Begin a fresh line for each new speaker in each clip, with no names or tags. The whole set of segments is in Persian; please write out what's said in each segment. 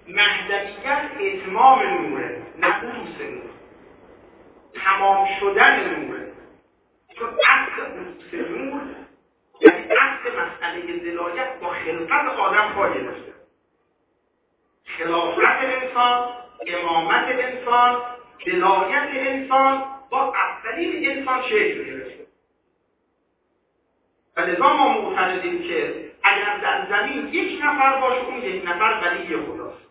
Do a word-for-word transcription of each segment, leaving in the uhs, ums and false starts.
مهدویت اتمام نوره، نه حدوث نور. تمام شدن نوره. چون اصل حدوث نور یعنی اصل مسئله ولایت با خلقت آدم پا گرفته. خلافت انسان، امامت انسان، ولایت انسان با اولین انسان شکل گرفته. و لذا ما معتقدیم که اگر در زمین یک نفر باشه اون یک نفر ولی خداست.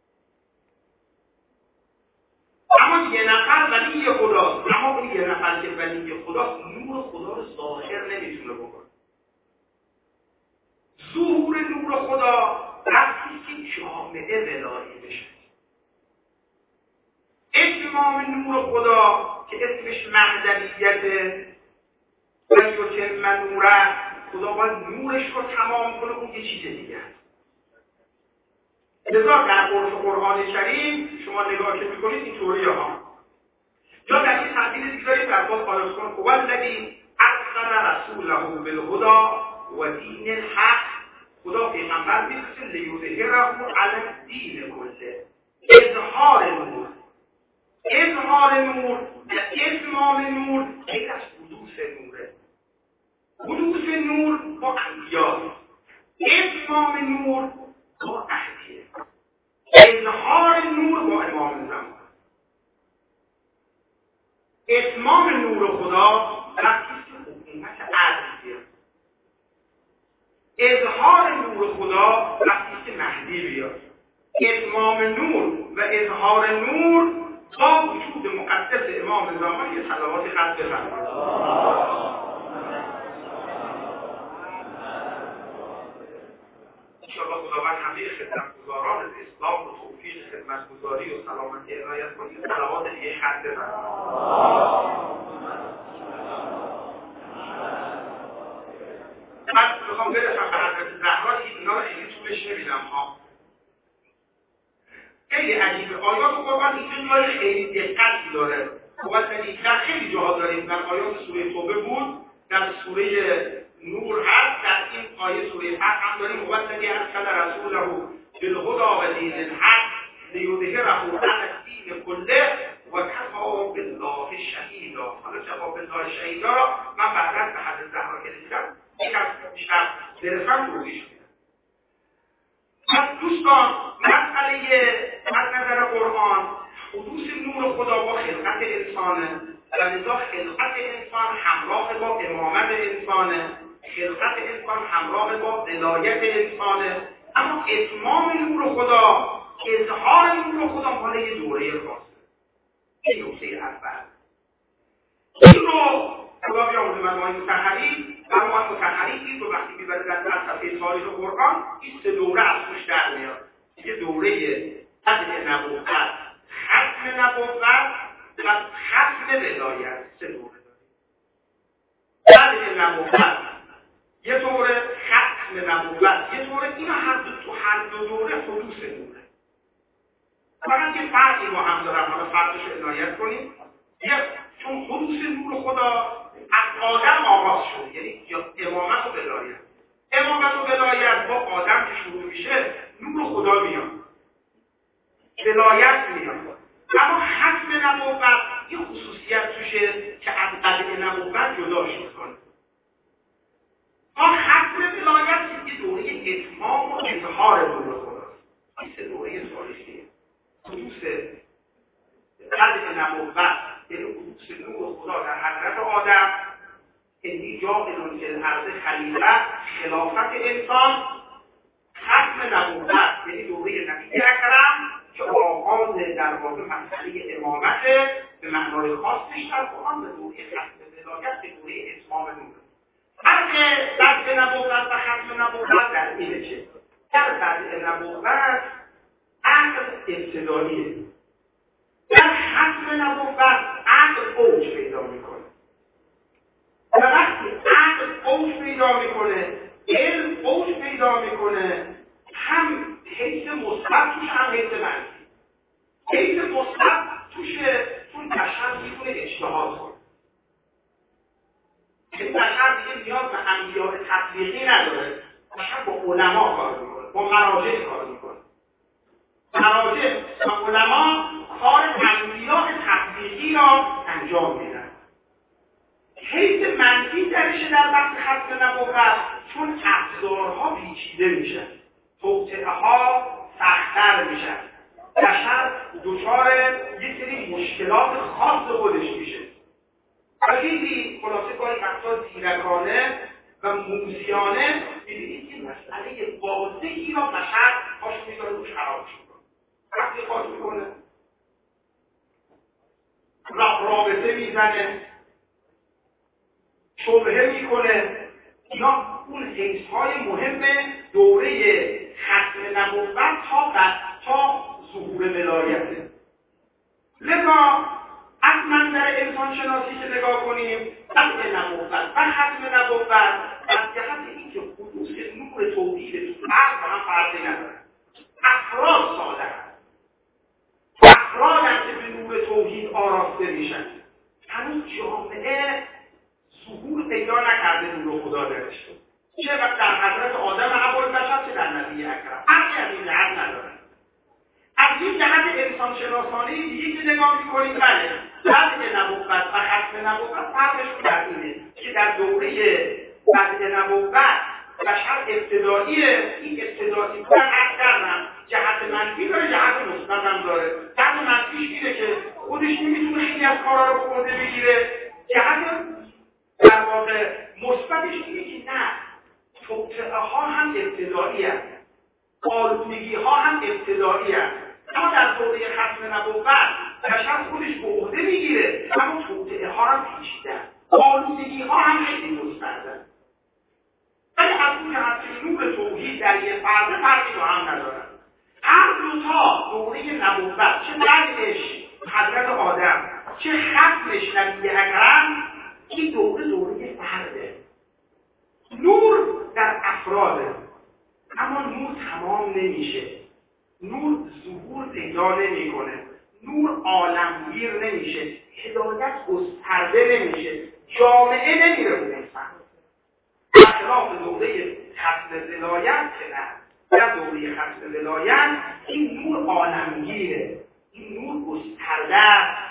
اما یه نفر ولی خداست، اما اون یه نفر که ولی خداست نور خدا رو ظاهر نمیتونه بکنه. ظهور نور خدا وقتی که جامعه ولایی بشه. اتمام نور خدا که اسمش مهدویته و یتم نوره، خدا باید نورش رو تمام کنه، اون یه چیز دیگه است. لذا در عرف قرآن کریم شما نگاه که میکنید اینطوریه ها. یا در این تعبیر دیگه داریم در باز آیات کن هو الذی ارسل رسوله بالهدی و دین الحق. خدا پیغمبر میفرسته لیظهره علی الدین کله. اظهار نور، اظهار نور و اتمام نور یک از حدوث نوره. حدوث نور با انبیاء، اتمام نور با اهلیه، اظهار نور با امام زمان. اتمام نور خدا وقتی که حکومت عدلیه. اظهار نور خدا وقتی که مهدی بیاد. اتمام نور و اظهار نور با وجود مقدس امام زمان. یه صلواتی خط بفرمایید. انشاءالله خداوند همه خدمتگزاران اسلام و توفیق خدمتگزاری و سلامتی عنایت کنید. صلوات دیگه خط بفرمایید. من میخوام برسم به حضرت زهرا که اینا رو خیلی طولش نمیدم ها. خیلی عجیبه. آیات قرآن این جای خیلی دقتی داره. خب در خیلی جاها داریم. در آیات سوره توبه بود، در سوره نور هست، در این آیه سوره حق هم داریم. هو الذی ارسل رسوله بالهدی و دین الحق لیظهره علی الدین کله و کفی بالله شهیدا. حالا کفی بالله شهیدا را من بعدا به حضرت زهرا که رسیدم یکم بیشتر برسم توضیح میدم. پس دوستان مسئله از نظر قرآن حدوث نور خدا با خلقت انسانه و لذا خلقت انسان همراه با امامت انسانه، خلقت انسان همراه با ولایت انسانه. اما اتمام نور خدا، اظهار نور خدا مال یه دوره خاصه. این نکته اول. این رو خدا بیاموزه مجموعه مطهری مجموعه مطهری دید و وقتی میبره در فلسفه تاریخ قرآن این سه دوره از توش در میاد. یه دوره بدء نبوت، ختم نبوت و ختم ولایت. سه دوره داریم. بدء نبوت یه دوره، ختم نبوت یه دوره. اینا هر دو تو هر دو دوره حدوث نوره. فقط یه فرقی با هم دارن. حالا فرقش رو عنایت کنیم. چون حدوث نور خدا از آدم آغاز شد، یعنی امامت و ولایت. امامت و ولایت با آدم که شروع میشه نور خدا میاد، ولایت میاد. اما ختم نبوت یه خصوصیت توشه که از بدء نبوت جداش میکنه. ما ختم ولایت یه دوره اتمام و اظهار نور خداست. این سه دوره ثالثیه. حدوث بدء نبوت یعنی حدوث نور خدا در حضرت آدم، انی جاعل فی الارض خلیفه، خلافت انسان. ختم نبوت یعنی دوره نبی اکرم که آغاز در واقع مسئله امامت به معنای خاصش در قرآن و دوره ختم ولایت به دوره اتمام نور. فرق بدء نبوت و ختم نبوت در اینه که در بدء نبوت عقل ابتداییه، در ختم نبوت عقل اوج پیدا میکنه. و وقتی عقل اوج پیدا میکنه، علم اوج پیدا میکنه، هم حیث مثبت توش هم حیث منفی. حیث مثبت توشه چون بشر میتونه اجتهاد کنه. این بشر دیگه نیاز به انبیاء تطبیقی نداره. بشر با علما کار میکنه، با مراجع کار میکنه. مراجع و علما کار عملیات تطبیقی را انجام میدن. حیث منفی درشه در بحث ختم نبوت چون ابزارها پیچیده میشن، توطئه ها سخت‌تر میشن، بشر دچار یک سری مشکلات خاص خودش میشه. خیلی خلاصه گاهی وقتا زیرکانه و موزیانه می‌بینید که مسئله واضحی را بشر پاش می‌ذاره روش خرابش می‌کنه. وقتی خواهد می‌کنه رابطه میزنه، شبهه میکنه، اینا اون حیث‌های مهم دوره ختم نبوت تا بعد تا ظهور ولایته. لذا از منظر انسان شناسی که نگاه کنیم بدء نبوت و ختم نبوت از جهت اینکه حدوث نور توحید تو قلب هم فرقی نداره. افراد صالح افراد هم که به نور توحید آراسته میشن. هنوز جامعه ظهور پیدا نکرده نور خدا درش، چه در حضرت آدم ابوالبشر چه در نبی اکرم. فرقی از این جهت نداره. از این جهت انسان شناسانه دیگه که نگاه میکنیم، بله بدء نبوت و ختم نبوت فرقشون در اینه که در دوره بدء نبوت بشر ابتداییه. این ابتدایی بودن عرض کردم جهت منفی داره، جهت مثبت هم داره. جهت منفیش اینه که خودش نمیتونه خیلی از کارا رو خورده بگیره. جهت در واقع مثبتش اینه که نه، توطئه ها هم ابتدایی هست، آلودگی ها هم ابتدایی هست. اما در دوره ختم نبوت بشر خودش به عهده میگیره، اما توطئه ها هم پیچیدن، آلودگی ها هم خیلی مستردن. ولی از اون جهت که نور توحید در یه فرده فرقی با هم ندارن. هر دوتا دوره نبوت، چه بعدش حضرت آدم چه ختمش نبی اکرم، این دوره دوره فرده. نور در افراده، اما نور تمام نمیشه، نور ظهور پیدا نمیکنه، نور عالمگیر نمیشه، هدایت گسترده نمیشه، جامعه نمیره به اون سمت. برخلاف دوره ختم ولایت که نه، در دوره ختم ولایت این نور عالمگیره، این نور گسترده است.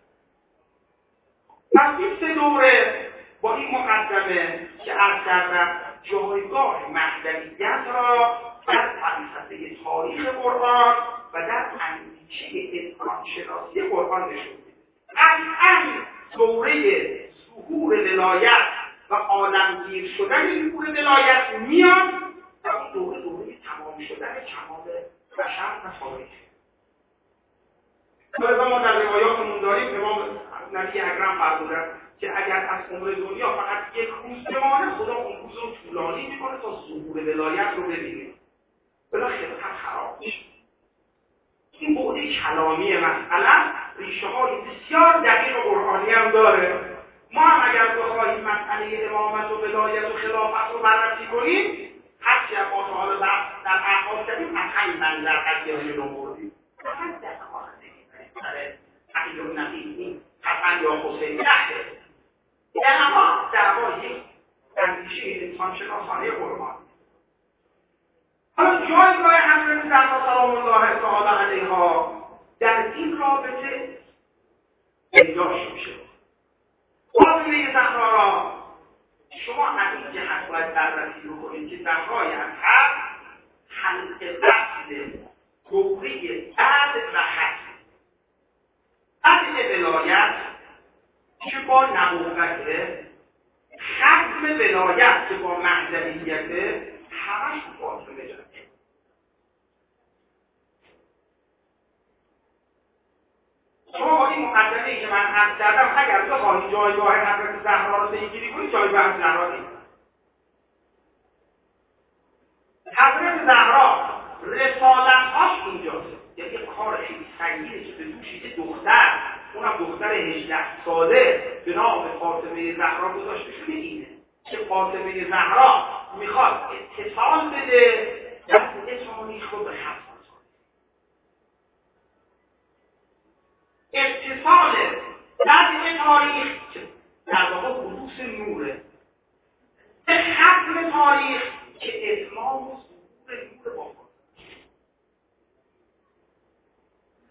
پس این سه دوره با این مقدمه که عرض کردم جایگاه مهدویت را در فلسفه تاریخ قرآن و در اندیشه انسانشناسی قرآن نشون میده. قطعاً دوره ظهور ولایت و عالمگیر شدن نور ولایت میاد و اون دوره دوره تمام شدن کمال بشر و تاریخ. لذا ما در روایاتمون داریم امام نبی اکرم فرمودن که اگر از عمر دنیا فقط یک روز بمانه، خدا اون روز رو طولانی میکنه تا ظهور ولایت رو ببینیم، بلا خلقت خراب میشه. این بعد کلامی مسئله ریشه های بسیار دقیق و قرآنی هم داره. ما هم اگر بخواهیم مسئله امامت و ولایت و خلافت رو بررسی کنیم، هرچی هم ما تا حالا در احکام کردیم از همین منظر قضیه رو جلو بردیم. فقط در خواهد برای عقیل و نقیمی حسن یا حسین نهده اما دعوایی اندیشه انسان شناسانه قرآن. حالا جایگاه حضرت زهرا سلام الله تعالی علیها در این رابطه پیداش میشه. فاطمه زهرا را شما از این جهت باید بررسی بکنید که زهرای اطهر خلق وصل دوره بعد و ختم بعد ولایت که با نبوته، ختم ولایت که با مهدویته، همش فاطمه جان. شما با این مقدمه‌ای که من عرض کردم اگر بخواهید جایگاه حضرت زهرا رو پیگیری کنید، جایگاه زهرا نیست. حضرت زهرا رسالت‌هاش اینجاست، یعنی کار خیلی سنگینه که به دوش یه دختر، اونم دختر هجده ساله به نام فاطمه زهرا گذاشته شده اینه که فاطمه زهرا میخواد اتصال بده دست تاریخ رو به ختم. اتصال دست تاریخ که در واقع حدوث نوره به ختم تاریخ که اتمام و ظهور نور با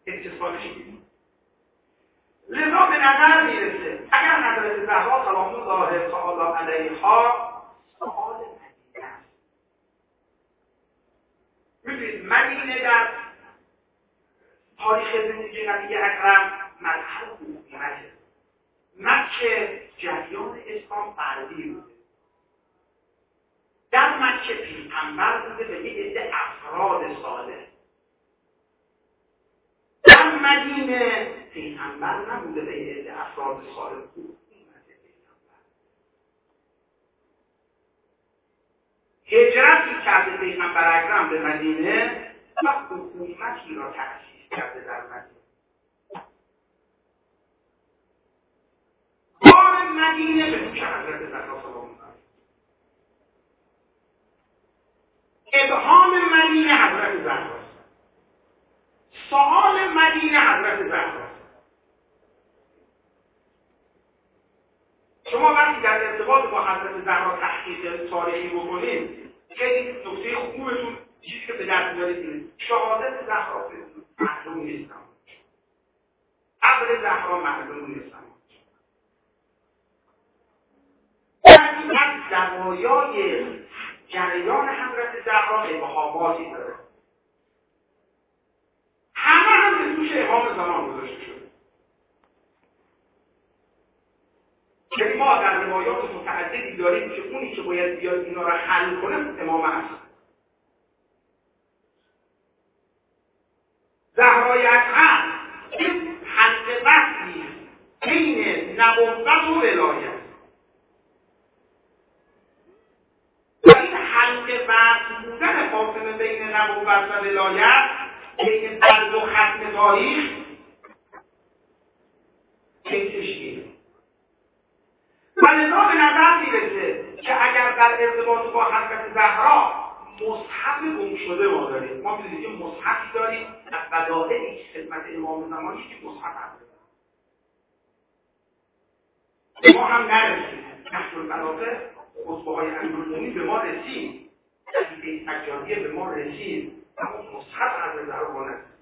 اتصالش میدیم. لذا به نظر میرسه اگر حضرت زهرا سلام الله تعالی علیها سوال مدینه است. میدونید مدینه در تاریخ زندگی نبی اکرم مذهب حکومته. مکه جریان اسلام فردی بوده. در مکه پیغمبر بوده به یه عده افراد صالح. در مدینه پیغمبر نبوده به یه عده افراد صالح بود. هجرتی کرده پیغمبر اکرم به مدینه و حکومتی را تأسیس کرده در مدینه. بار مدینه به دوش حضرت زهرا سلام الله ابهام مدینه حضرت زهرا، سوال مدینه حضرت زهرا. شما وقتی در ارتباط با حضرت زهرا تحقیق تاریخی بکنید خیلی نکته خوبتون چیزی که به دست میارید شهادت زهرا معلوم نیست، قبر زهرا معلوم نیست. این از زوایای جریان حضرت زهرا ابهاماتی داره. همه هم به توش امام زمان گذاشته شده. یعنی ما در روایات متعددی داریم که اونی که باید بیاد اینا را حل کنه امام هست. زهرای اطهر این حلقه بحثی بین نبوت و ولایت و این حلقه بحث بودن فاصله بین نبوت و ولایت بین بعد و ختم تاریخ تشکیل و لذا به نظر میرسه که اگر در ارتباط با حضرت زهرا مصحف گم شده ما داریم، ما می‌دونیم که مصحفی داریم از بدائع خدمت امام زمانی که مصحف هست. ما هم نرسیم نحن المنافع خطبه‌های امیرالمومنین به ما رسید، عقیده سجادیه به ما رسید، اما مصحف حضرت زهرا نرسید.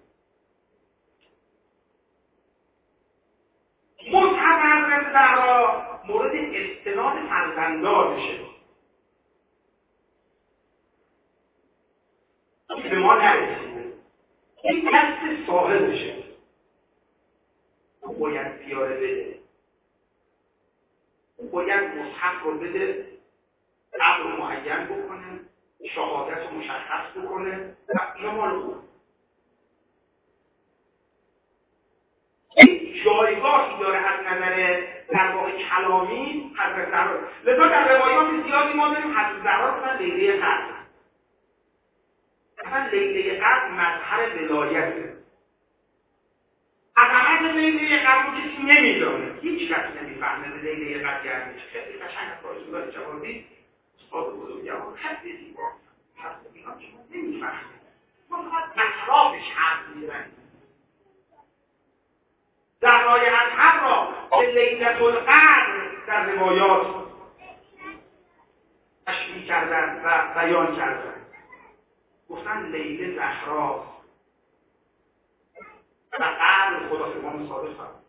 مصحف حضرت زهرا مورد استناد فرزندانشه، این به ما نرسیده، این دست صاحبشه، او باید بیاره بده، او باید مصحف رو بده، قبر رو معین بکنه، شهادت رو مشخص بکنه و اینا مال او. این جایگاهی داره از نظر در واقع کلامی حضرت زهرا. لذا در روایات زیادی ما داریم حضرت زهرا رو مثلا لیله قدر، مثلا لیله قدر مظهر ولایته. عظمت لیله قدر رو کسی نمیدانه، هیچ کسی نمیفهمه لیله قدر یعنی چه. خیلی قشنگ از رسول جوادی استاد بزرگوار خیلی زیبا هست، اینا که ما نمیفهمیم، ما فقط اطرافش حرف میزنیم. زهرای اطهر را به لیلة القدر در روایات تشبیه کردن و بیان کردن، گفتن لیله زهرا و قدر خدا امام صادق هم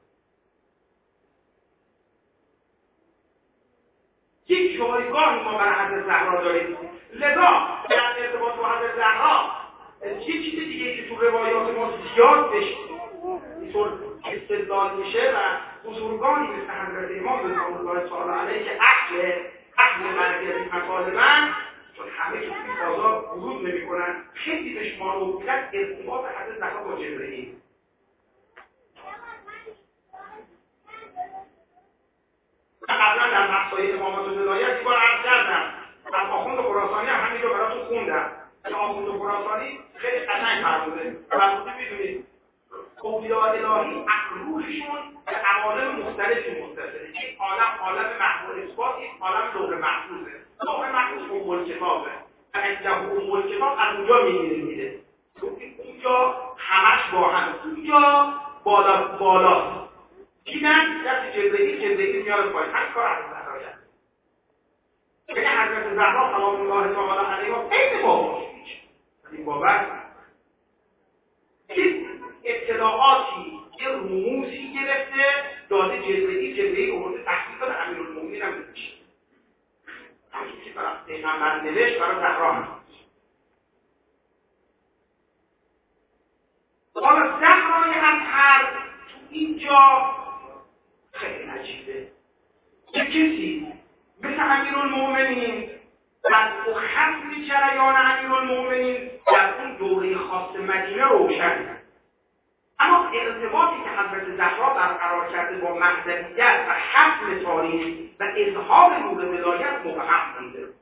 یک جایگاهی ما برای حضرت زهرا داریم. لذا در ارتباط با حضرت زهرا یک چیز دیگه که تو روایات ما زیاد بشه اینطور استدلال میشه و بزرگانی مثل حضرت امام رضوان الله تعالی علیه که اهل اهل مرکزی مطالبن، چون همه که توی فضا ورود نمی‌کنن، خیلی به شما رو بودن ارتباط حضرت زهرا با جبرئیل. من قبلا در بحث‌های امامت و ولایت یه بار عرض کردم، از آخوند خراسانی هم همین رو براتون خوندم. این آخوند خراسانی خیلی قشنگ فرموده و فرموده می‌دونید اولیاء الهی عقلوشون به عوالم مختلفی متصله. یک عالم عالم محمول اثبات، یک عالم لوح محفوظه. لوح محفوظ ام کتابه و عنده ام کتاب از اونجا میگیره میده. اونجا همش با هم، اونجا بالا بالا دیدن دست جبرئیل، جبرئیل میاره پایین. همین کار حضرت زهرا کرد. یعنی حضرت زهرا سلام الله تعالی علیها خیلی باهوش میشه. این بابت اطلاعاتی یه رموزی گرفته داده جبرئیل، جبرئیل آورده تحقیق داده امیرالمومنین هم نوشته. همچون که برای پیغمبر نوشت برای زهرا هم. حالا زهرای اطهر تو اینجا خیلی عجیبه. یه کسی مثل امیرالمومنین در ختم جریان امیرالمومنین در اون دوره خاص مدینه روشن، اما ارتباطی که حضرت زهرا برقرار کرده با مهدویت و ختم تاریخ و اظهار نور ولایت مبهم مونده.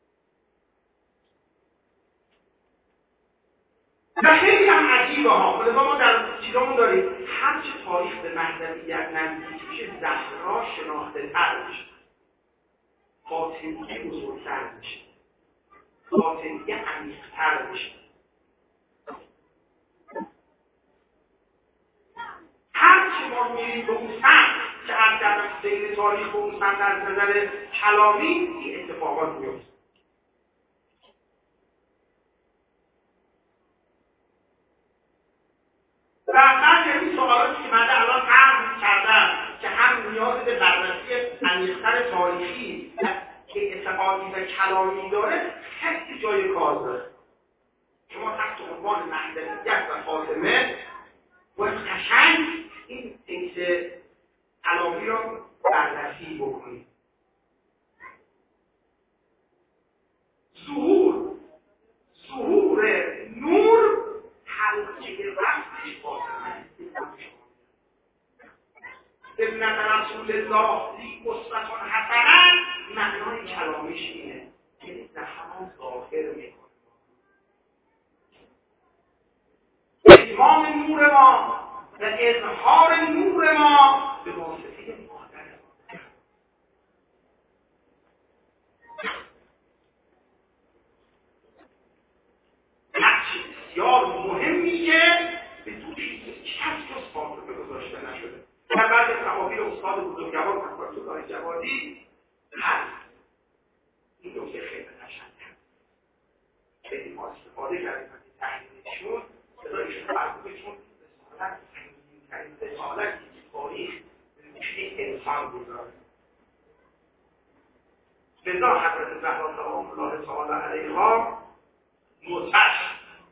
و خیلی هم عجیبه ها. لذا ما در چیزامون داریم هرچه تاریخ به مهدویت نزدیک میشه زهرا شناخته تر میشه، فاطمیه بزرگتر میشه، فاطمیه عمیق‌تر میشه. هرچی ما میریم به اون سمت که از در سیر تاریخ به اون سمت از نظر کلامی این اتفاقات میفته. و من این سوالاتی که من الان طرح کردم که هم نیاز به بررسی عمیق‌تر تاریخی که اعتقادی و کلامی داره خیلی جای کار داره. شما تحت عنوان مهدویت و فاطمه باید قشنگ این تکس کلامی را بررسی بکنید. ظهور ظهور نور حلقه وقتش فاطمه. ابن رسول الله لی اسوة حسنه معنای کلامیش اینه که زهرا ظاهر میکنه اتمام نور ما و اظهار نور ما به واسطه مادر ما. نقش بسیار مهمی که به دوش کس جز فاطمه گذاشته نشده. در بعض تحاویل استاد بزرگوار مکارت الله جوادی هست این نکته خیلی قشنگه. خیلی ما استفاده کردیم از این تحلیلشون، صدایشون مربوطشون رسالت سنگین‌ترین رسالتی که تاریخ به نوشه انسان گذاره. لذا حضرت زهرا سلام الله تعالی علیها نوتش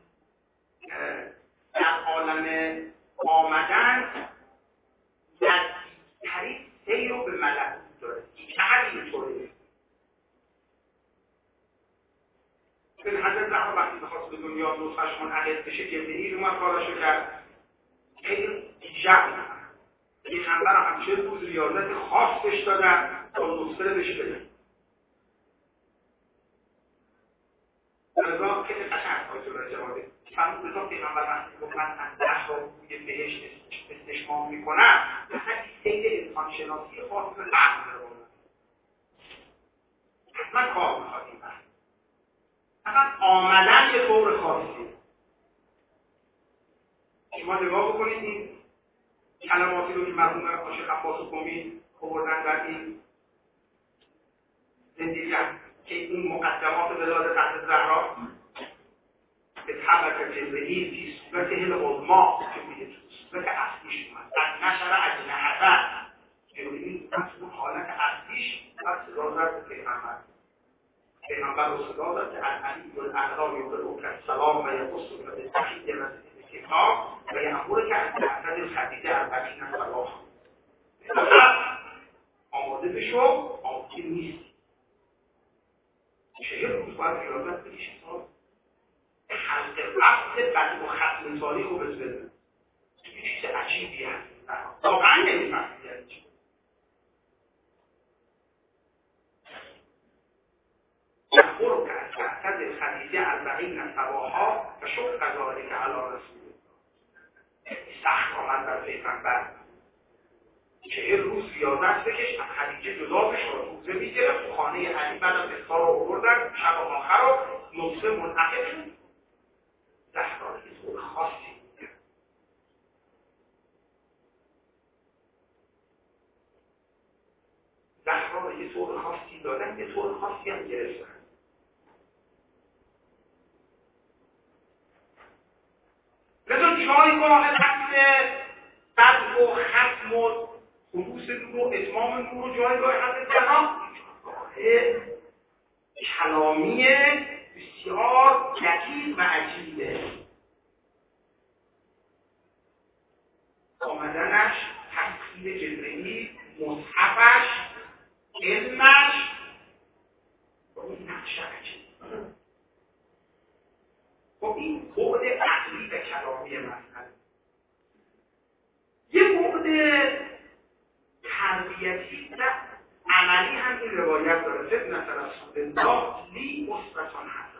در عالم آمدن نزدیکترین سیر رو به ملکوت داره. چقدر اینطوره؟ این حضرت زهرا وقتی بخواست به دنیا نطفه‌اش منعقد بشه جبرئیل اومد کاراشو کرد. خیلی جمع پیغمبر همیشه روز ریاضت خاص بهش دادن تا نطفه بهش بدن. لذا خیلی قشنگ آیت الله جوادی فرمود لذا پیغمبر وقتی گفت من از زهرا بوی بهشت استشمام میکنم اصلا سیر انسان شناسی خاص به قلب رو حتما کار میخواد این بحث. فقط آمدن یه طور خاصی. شما نگاه بکنید این کلماتی رو که مرحوم عاشق عباس قمی آوردن در این زندگی‌ام که این مقدمات ولادت حضرت زهرا به طبق جبرئیل فی صورت العظما که میگه تو صورت اصلیش اومد از نشر اجنحه جبرئیل از اون حالت اصلیش از صدا زد به پیغمبر. پیغمبر رو صدا داد که از علی الاعلی یقرؤک السلام و یقصک بالتحیة و کتاب و یأمرک ان تعتزل الخدیجه اربعین صباحا. آماده بشو، آماده نیست. چه روز باید ریاضت بکشید تا حلقه وقت بعد و ختم تاریخ رو بزنه. چیز عجیبی هست. واقعا نمی‌فهمید یعنی چی. یأمرک ان تعتزل خدیجه اربعین صباحا و شق ذلک علی رسول الله. سخت آمد بر پیغمبر. چهل روز ریاضت بکش از خدیجه جدا بشه و روزه میگرفت تو خانه علی بعد از افطار رو آوردن شب آخر رو نطفه منعقد شد. زهرا یه طور خاصی میگه. زهرا یه طور خاصی دادن یه طور خاصی هم گرفتن. لذا جایگاه قدر و ختم و خلوص نور و اتمام نور و جایگاه حضرت جناب کلامی بسیار دقیق و عجیبه. آمدنش، تفسیر جبرئیل، مصحفش، علمش با اون نقش عجیب. خب این بعد عقلی و کلامی مسئله. یه بعد تربیتی و عملی هم این روایت داره. فتنة رسول الله لی اسوة حسنة.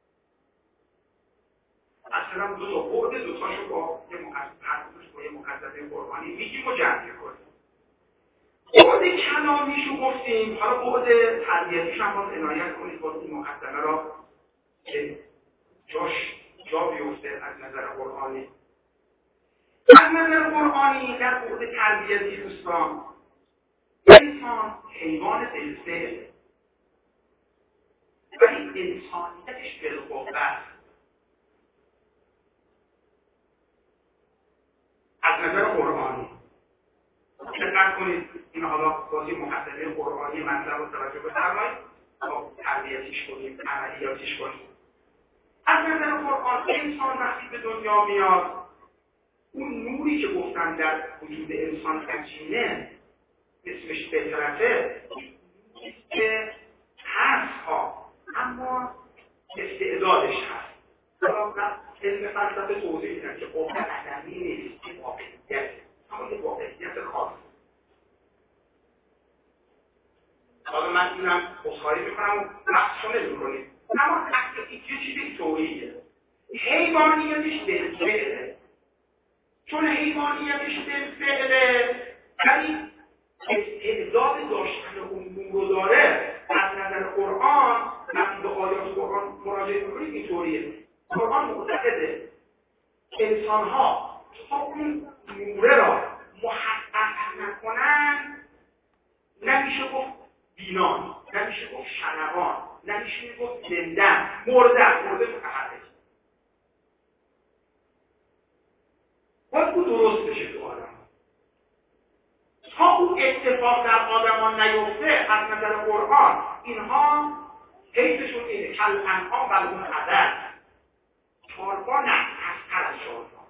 اصلا دو تا بعد، دو تاشو با یه مقدمه با یه مقدمه قرآنی میگیم و جمع میکنیم. بعد کلامیشو گفتیم، حالا بعد تربیتیش هم باز عنایت کنید باز این مقدمه را که جاش جا بیفته از نظر قرآنی. از نظر قرآنی در بعد تربیتی دوستان، انسان حیوان دلفعل ولی انسانیتش بالقوه است. از نظر قرآنی دقت کنید، این حالا بازی مقدمه قرآنی مطلب رو توجه بفرمایید تا تربیتیش کنیم، عملیاتیش کنیم. از نظر قرآن انسان وقتی به دنیا میاد، اون نوری که گفتن در وجود انسان نشینه، اسمش فطرته، نیست که هست ها، اما استعدادش هست. حالا علم فلسفه توضیح میدن که قوه عدمی نیست، که واقعیت، اما یه واقعیت خاص. حالا من اینم بخاری میکنم و بحثشو نمیکنیم، اما یه چیزی اینطوریه. حیوانیتش بالفعله، چون حیوانیتش بالفعله ولی استعداد داشتن اون نور رو داره. از نظر قرآن وقتی به آیات قرآن مراجعه میکنید اینطوریه. قرآن معتقده انسان‌ها تا اون نوره را محقق نکنن نمیشه گفت بینان، نمیشه گفت شنوان، نمیشه گفت زندن، مردن، مرده متحرک. باید او درست بشه تو آدم. تا اون اتفاق در آدمان نیفته از نظر قرآن اینها حیثشون اینه کل انعام و اون عدد چهارپا نه هستر از چهارپا،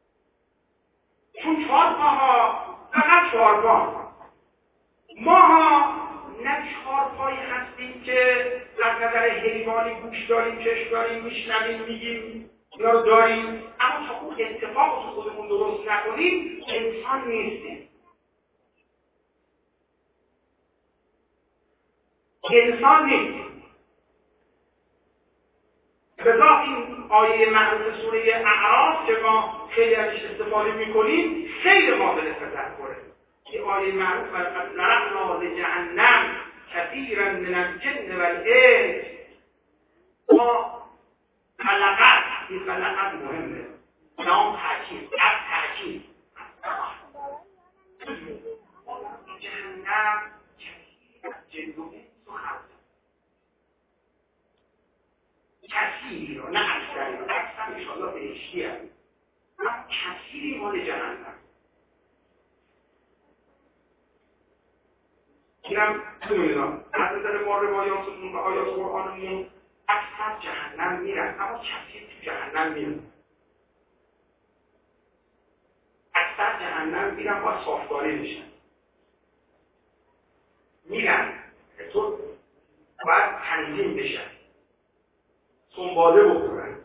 چون چهارپاها فقط چهارپا، ماها نه چهارپایی هستیم که از نظر حیوانی گوش داریم، چشم داریم، میشنویم، میگیم، اینا رو داریم، اما تا اون اتفاق رو خودمون درست نکنیم انسان نیستیم. انسان نیستیم. لذا این آیه معروف سوره اعراف که ما خیلی ازش استفاده میکنیم خیلی قابل تذکره. این آیه معروف لقد ذرأنا لجهنم کثیرا من الجن والانس. ما خلقت، این خلقت مهمه، نام تاکید، از تاکید جهنم کثیر از جن و انس و خلق، کثیری رو، نه اکثری رو، اکثر انشاءالله بهشتی هست، اما کثیری مال جهنم. اینم بدونیدم از نظر ما روایاتمون و آیات قرآنمون اکثر جهنم میرن، اما کثیر تو جهنم میرن. اکثر جهنم میرن باید صافداری بشن، میرن تو باید تنظیم بشن، سنباله بکنن.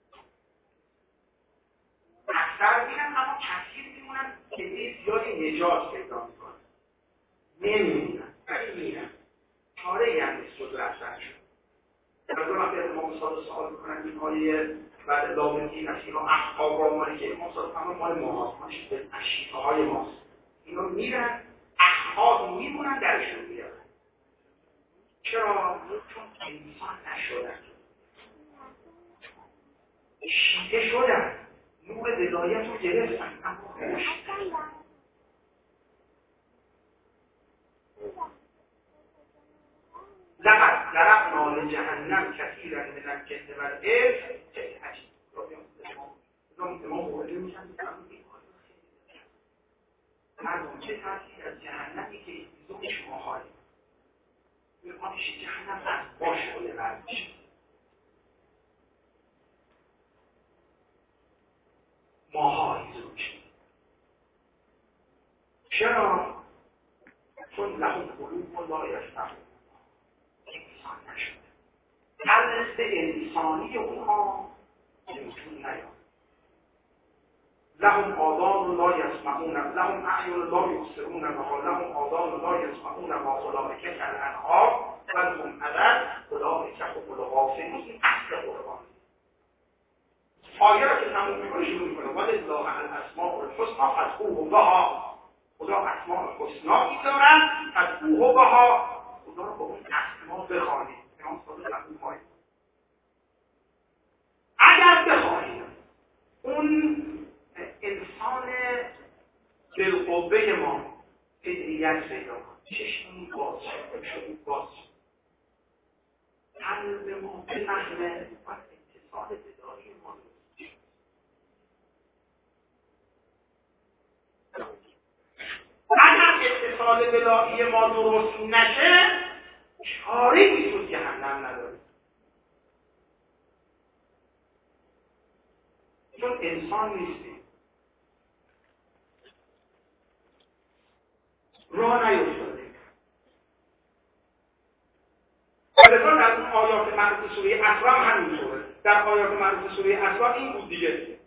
اکثر میرن اما کثیر میمونن که یه زیادی نجات پیدا میکنن، نمیمونن ولی میرن. چاره ای هم نیست جز رفتن شد. از وقتی از امام صادق سوال میکنن این آیه بعد لابدین از اینا احقاب را مالی که امام صادق همه مال ماهاست، ماشید به اشیفه های ماست. اینا میرن احقاب میمونن درشون میرن. چرا؟ چون انسان نشدن، شیعه شدن، نور هدایت رو گرفتن اما خوشتن. لقد ذرأنا لجهنم کثیرا من الجن والانس. خیلی عجیب. امام بخاری میشن مردم چه ترسید از جهنمی که زوجش ماهایی به آتش جهنم از باش شده رد میشه. ماهایی زوج. چرا؟ چون لهم قلوب لا یفقهون انسان نشده. قلب انسانی اونها نمیتون نیاد. لهم آذان لا یسمعون، لهم اعین لا یبصرون بها، لهم آذان لا یسمعون بها، اولئک کالانعام بل هم اضل، اولئک هم الغافلون. این اصل قرآن. آیه را که تموم میکنه شروع میکنه ولله الاسماء الحسنی فادعوه بها. خدا اسماء حسنایی دارد، فادعوه بها. خدا را با اون اسما بخوانید. امام صادق قبول کنید. اگر بخواهید اون انسان بالقوه ما فطریت پیدا کنه، چشمون باز شد، شدون باز شد، قلب ما بفهمه و اتصال بداری ما درست شد. اگر اتصال بداری ما درست نشه چاره‌ای جز جهنم نداره. چون انسان نیستیم، راه نیفتادیم. ولذا در اون آیات مربوط سوره اسراء همینطوره. در آیات مربوط سوره اسراء این بود دیگه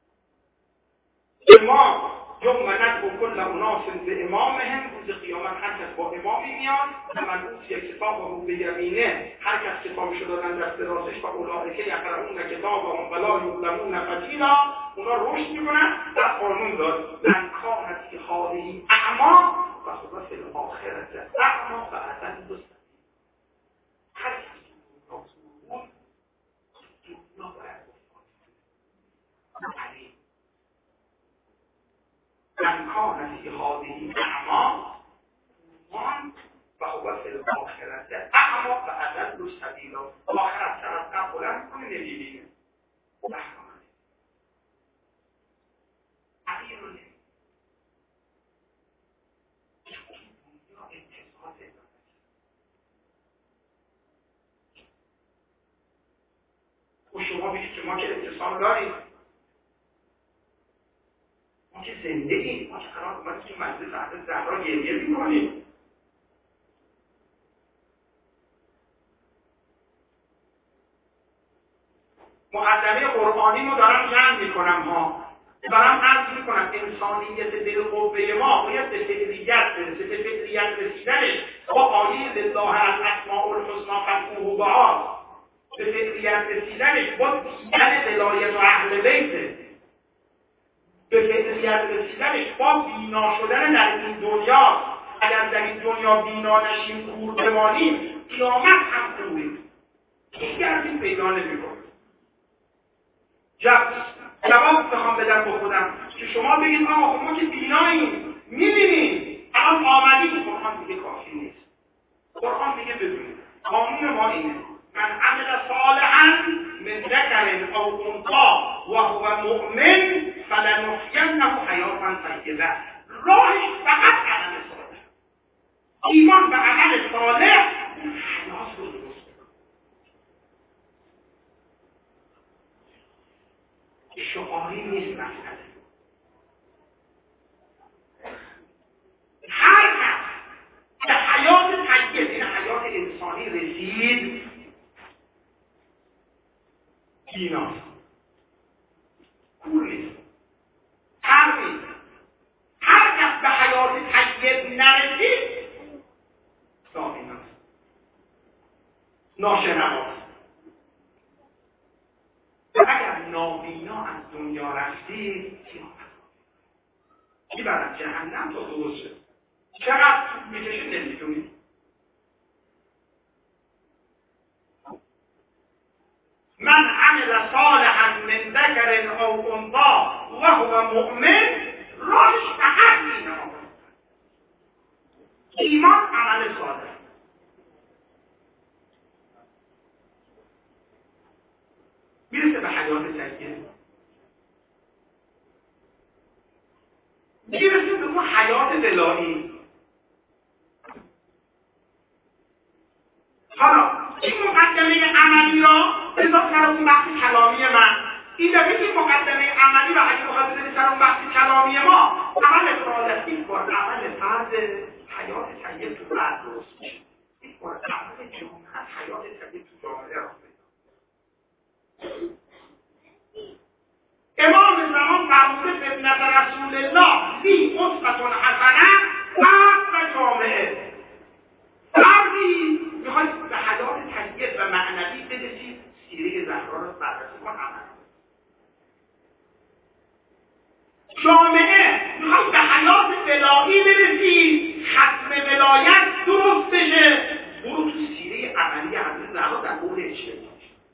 که ما یوم ندعو کل اناس بامامهم، روز قیامت هر کس با امامی میاد و من اوتی کتابه بیمینه، هر کس کتابشو دادن دست راستش و اولئک یقرؤون کتابهم ولا یظلمون فتیلا، اونا رشد میکنن. در قانون داد من کان فی هذه اعما و خدا فی الاخرة اعما و اضل سبیلا. هر کس بود دنیا باید گفتن من کان فی هذه اعما و هو فی الاخرة اعما و اضل سبیلا. آخرت طرف قبل بلند کنه نمیبینه. و شما بگید که ما که اتصال داریم، ما که زنده ایم، ما که قرار اومدیم که مجلس حضرت زهرا گریه میکنیم. مقدمه قرآنی رو دارم جمع میکنم ها، دارم عرض میکنم انسانیت بالقوه ما باید به فطریت برسه. به فطریت رسیدنش با آیه لله الاسماء الحسنی فادعوه بها، به فطریت رسیدنش با دیدن ولایت و اهل بیته، به فطریت رسیدنش با بینا شدن در این دنیا. اگر در این دنیا بینا نشیم، کور بمانیم، قیامت هم کوریم، هیچ گردیم پیدا نمی‌کنیم. جواب بخوام بدم با خودم که شما بگید آقا ما که بیناییم میبینیم، الان آمدیم، قرآن دیگه کافی نیست. قرآن دیگه ببینید قانون ما اینه من عمل صالحا من ذکر او انثی و هو مؤمن فلنحینه حیاتا طیبه. راهش فقط عمل صالح، ایمان به عمل صالح حیات رو درست کنه. شعاری نیست مسئله. هر کس به حیات طیب، این حیات انسانی رسید، بیناست، کور نیست، هر نیست. هر کس به حیات طیب نرسید نابیناست، ناشنواست. اگر نابینا از دنیا رفتی میبرد جهنم تا درست شد. چقدر میکشه نمیدونی. من عمل صالحا من ذکر او انثی و هو مؤمن، راهش فقط ایمان. ایمان عمل صالح. میرسه به حیات طیب، میرسه به اون حیات دلایی. حالا این مقدمه عملی را بذار سر اون بحث کلامی من. این دفعه این مقدمه عملی را اگه بخواد بذاری سر اون بحث کلامی ما، عمل صالح یک بار عمل فرد حیات طیب تو فرد درست میشه. یک بار عمل جمعیت حیات طیب تو جامعه را پیدا. امام زمان فرموده به نظر رسول الله لی اسوة حسنه فرد و جامعه. فردی میخواید به حیات طیب و معنوی برسید، سیره زهرا را بررسی کن عمل. جامعه میخواید به حیات ولایی برسید، ختم ولایت درست بشه، برو تو سیره عملی حضرت زهرا در قول اجتماعی.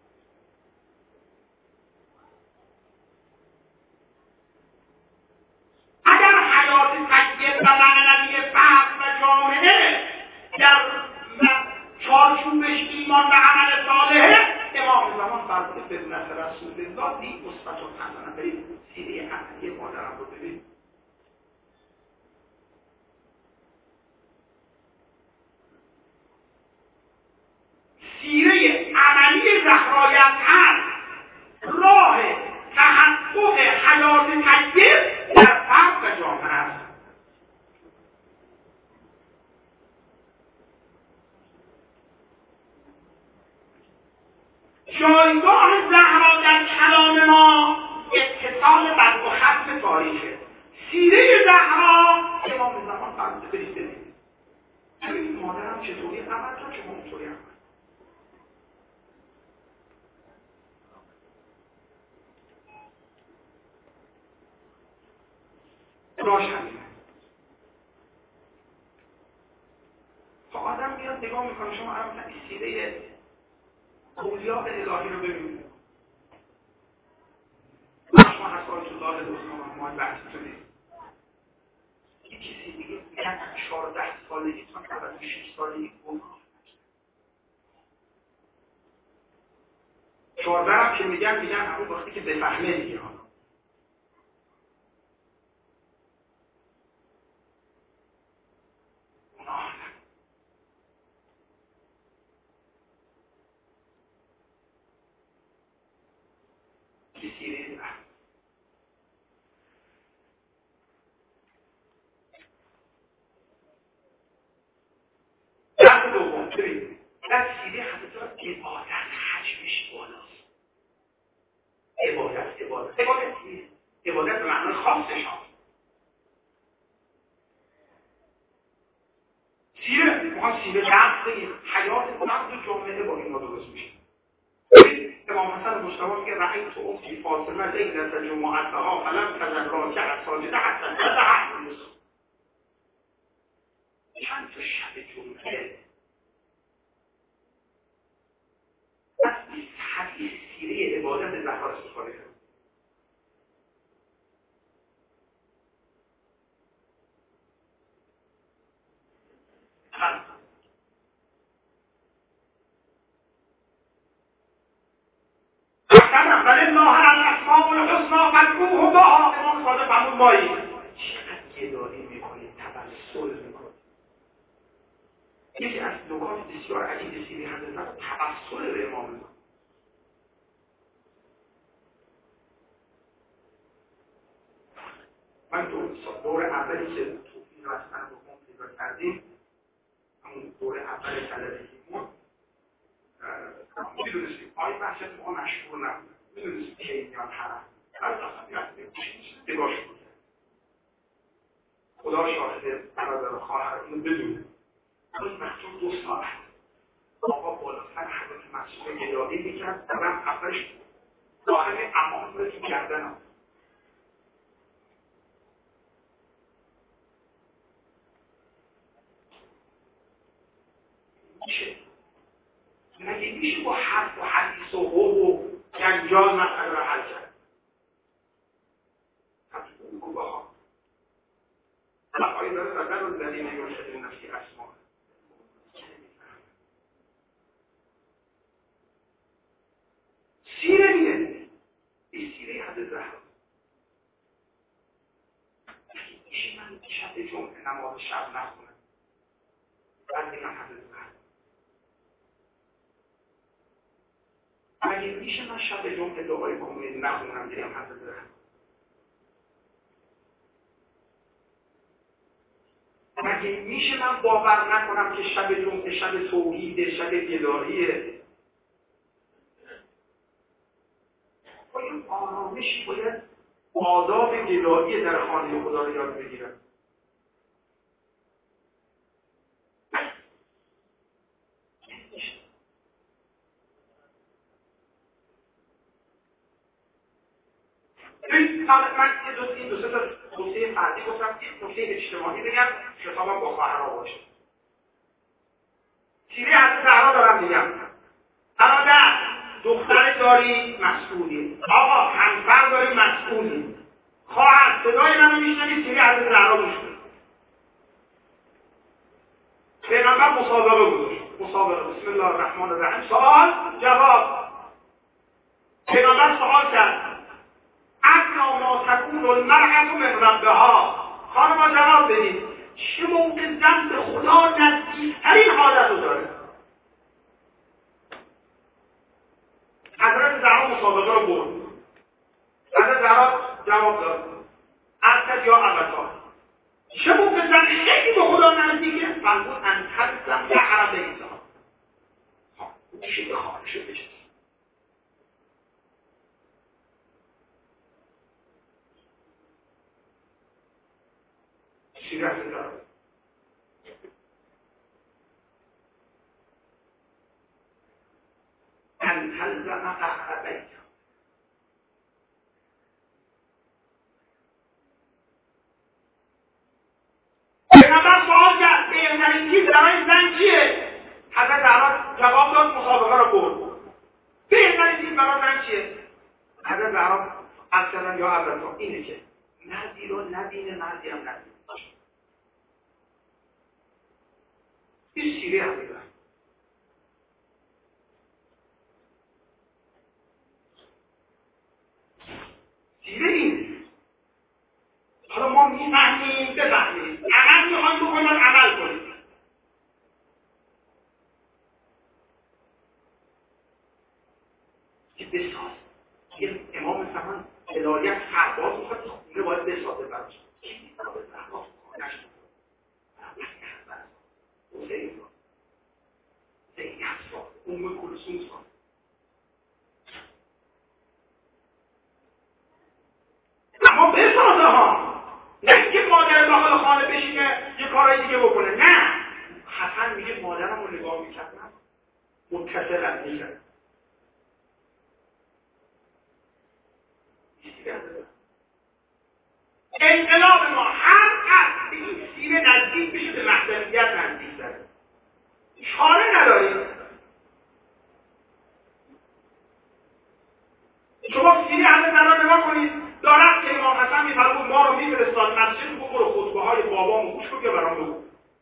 اگر حیات طیب و معنوی فرد و جامعه در چارچوبش ایمان و عمل صالحه، امام زمان فرموده به نظر رسول الله لی اسوة حسنه. برید سیره عملی مادرم رو ببینید. سیره عملی زهرای اطهر راه تحقق حیات طیب در فرد و جامعه است. جایگاه زهرا در کلام ما اتصال بر و ختم تاریخه. سیره زهرا امام زمان فرموده برید ببینید. ببینید مادرم چطوری عمل کرد که ما اونطوری عمل. راش همینه. تا آدم میاد نگاه میکنه، شما الان مثلا سیره اولیاء الهی رو ببینید. شما حسایت الله دوستان و ما بحث کنید. یه چیزی دیگه میگن چهارده سالگی تا نود و شش سالگی گناه. چهارده هم که میگن میگن همون وقتی که بفهمه دیگه ها. گناه نه. یه سیره نه. درد دوم ببینید. در سیره حضرت عبادت حجمش بالاست. عبادت عبادت عبادت نیست. عبادت به معنای خاصش ها. سیره میخوام سیره درد بگیم حیات نقد جامعه با این ما درست میشه. امام حسن مجتبی میگه رأیت تو اختی فاطمه لیلة جمعتها فلم تزل راکعة ساجده حتی نزعت یوسف. چند تا شب جمعه از حدیث سیره عبادت زهرا استفاده کرد. احسن بل الله الاسماء الحسنى فادعوه بها. امام صادق فرمود مایی چقدر گدایی میکنید، تبسل میکنید. یکی از نکات بسیار عجیب سیره حضرت تبسل به امام. من دور اولی که توفیق رسمن رو پیدا کردیم، همون دور اول طلبگیمون میدونستیم آقای بحثت ما مشهور نبود، میدونستیم که میان حرم از اصلا نگاه شد. خدا شاهده برادر و خواهر اینو بدونه. این مخصوص دو ساعت آقا بالاتر حضرت مسئول گدایی میکرد، دارم اولش داخل امام رو تو گردنم میشه. مگه میشه با حرف و حدیث و حب و جنجال مسئله را حل کرد؟ حتی بگو باها آیا داره بدن رو زدی نیوشد نفسی اسمان سیره میده. این سیره حضرت زهرا میشه من شب جمعه نماز شب نخونن؟ بعد میگم حضرت مگه میشه من شب جمعه دعای کمیل نخونم دیگم حضرت رحمت؟ مگه میشه من باور نکنم که شب جمعه شب توحید، شب گداییه؟ باید آرامش، باید آداب گدایی در خانه خدا رو یاد بگیرم. ببین من یه دو این دو سه تا نکته فردی گفتم، یک نکته اجتماعی بگم کتابم با خواهرها باشه. سیره حضرت زهرا دارم میگم. برادر دختر داری مسئولی، آقا همسر داری مسئولی، خواهر صدای منو میشنوی سیره حضرت زهرا گوش کن. پیغمبر مسابقه گذاشت. مسابقه بسم الله الرحمن الرحیم، سوال جواب. پیغمبر سوال کرد اَنَّا مَا تَكُونُ الْمَرْأَةُ مِنْ رَبِّهَا. خانم جواب بدید چه موقع زن به خدا نزدیکترین حالت رو داره؟ حضرت زهرا مسابقه رو برد. حضرت زهرا جواب داد اَنْتَ یا ابتا. چه موقع زن خیلی به خدا نزدیکه؟ فرمود انتر زن یحرم بیتها. میشه به خانه شد بشه. سیره حضرت زهرا ان تلزم قهر بیتها. پیغمبر سوال کرد بهترین چیز برای زن چیه؟ حضرت زهرا جواب داد مسابقه رو برد. بهترین چیز برای زن چیه؟ حضرت زهرا اصلا یا ابدا اینه که مردی رو نبینه، مردی هم نبینه. این سیره هم میدن. سیره اینه. حالا ما میفهمیم بفهمیم، عمل میخوایم بکنیم عمل کنیم. که بساز یه امام زمان هدایت سرباز میخواد که خونه باید بسازه براش. چیزی باید سرباز خانهش حسین را زینب را ام کلثوم را اما بسازه ها، نه اینکه مادر داخل خانه بشینه یه کارهای دیگه بکنه. نه، حسن میگه مادرم رو نگاه میکردم متصلم میکرد. انقلاب ما هر قد به این سیره نزدیک بشه به محضریت نزدیک داره. چاره نداریم. شما سیره همه زنان نگاه کنید، دارد که امام حسن میفرمود ما رو میفرستاد مسجد، بخور خطبه های بابامو گوش کن که برام بگو.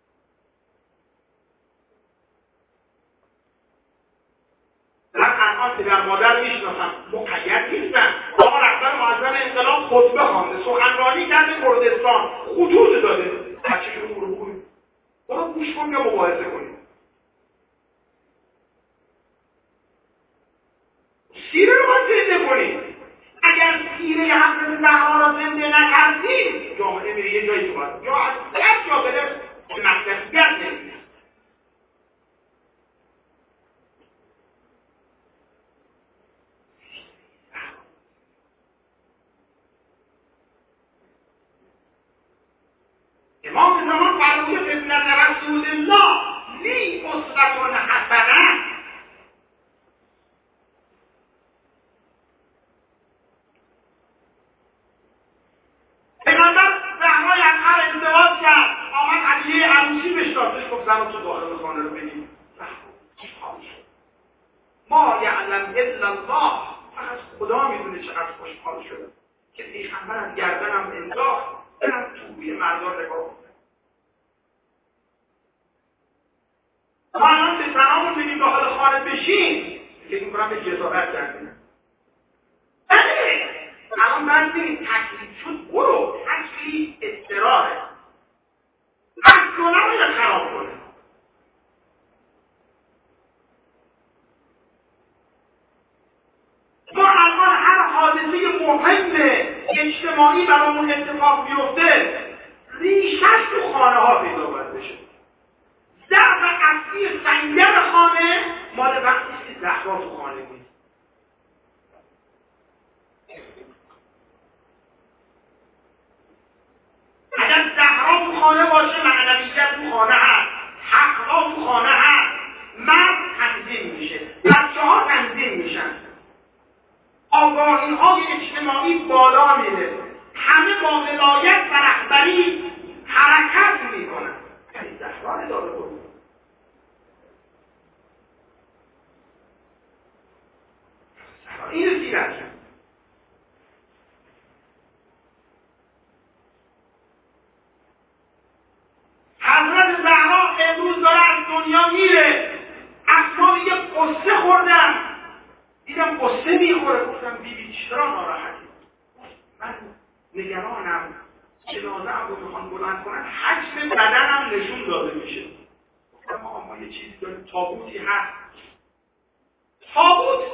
من الان پدر مادر میشناسم، مقید نیستن. آقا رهبر معظم انقلاب خطبه خوانده، سخنرانی کرده کردستان، خطوط داده. بچه‌شون رو برو کنید، برو گوش کن یا مباحثه کنید. سیره رو باید زنده کنید. اگر سیره حضرت زهرا را زنده نکردیم، جامعه میره یه جایی تو باید یا از دست یا بده به مقدسیت نمیده. امام زمان فرمود ابن رسول الله لی اسوة حسنه. پیغمبر زهرای ازهر ازدواج کرد، آمد هدیه عروسی بهش داد، بهش گفت زن تو داخل خانه رو بگیر. ما یعلم الا الله، فقط خدا میدونه چقدر خوشحال شده که پیغمبر از گردنم انداخت، برم توی مردان نگاه کنم. ما الان به زنامون بگیم داخل خانه بشین، فکر میکنم به جسارت کردیم. الان من بگیم تکلیف شد، برو تکلیف استراحه. مهم اجتماعی برامون اتفاق بیفته ریشش تو خانه ها پیدا باید بشه. ضعف اصلی سنگر خانه مال وقتی که زهرا تو خانه نیست. اگر زهرا تو خانه باشه معنویت تو خانه هست، حقها تو خانه هست، مرد تنظیم میشه، بچه ها تنظیم میشن، آگاهی های اجتماعی بالا میره، همه با ولایت و رهبری حرکت میکنن. یعنی زهرا اداره کنه. این سیرت حضرت زهرا امروز داره از دنیا میره. اصلا یه قصه خوردم، دیدم قصه میخوره، گفتم بیبی چرا ناراحتی؟ من نگرانم جنازه هم رو میخوان بلند کنن، حجم بدنم نشون داده میشه. گفتم آقا ما یه چیزی داریم، تابوتی هست. تابوت